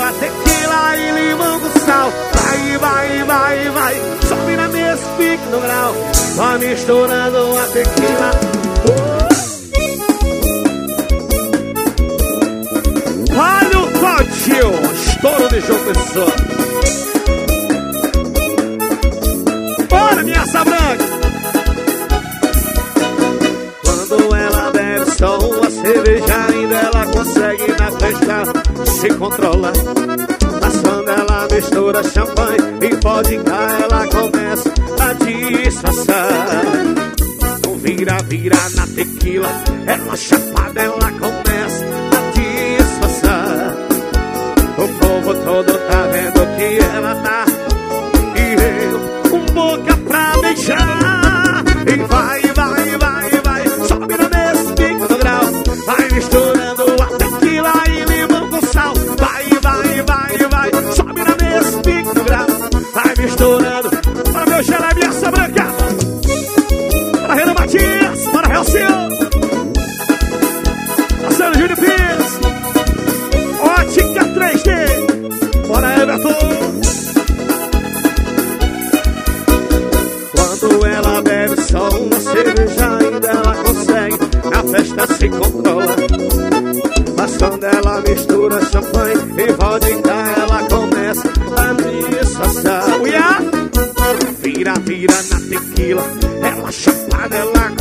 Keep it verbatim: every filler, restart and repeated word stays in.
na tequila e limão com sal. Vai, vai, vai, vai, sobe na mesa, fica no grau. Vai misturando a tequila. Olha o Tótil, estouro de João Pessoa. Bora, minha sabranca. Quando ela bebe só uma cerveja, ainda ela consegue na festa se controla. Mas quando ela mistura champanhe e vodka, ela começa a disfarçar. Não vira, vira na tequila, ela chapada, ela começa a disfarçar. O povo todo tá vendo que ela tá, e eu com boca pra beijar. E vai, vai, vai, vai, sobe na mesa, fica no grau. Vai misturando a tequila e limão com sal. Vai, vai, vai, vai, sobe na mesa, fica no grau. Vai misturando. Para meu gelé, minha branca. Para Renan Matias, para Relcio, Marcelo Júnior Pires, Ótica três D, para Everton. Quando ela bebe só uma cerveja, ainda ela consegue na festa se controla. Mas quando ela mistura champanhe e vodka, ela começa a disfarçar. Vira, vira na tequila, ela chapada, ela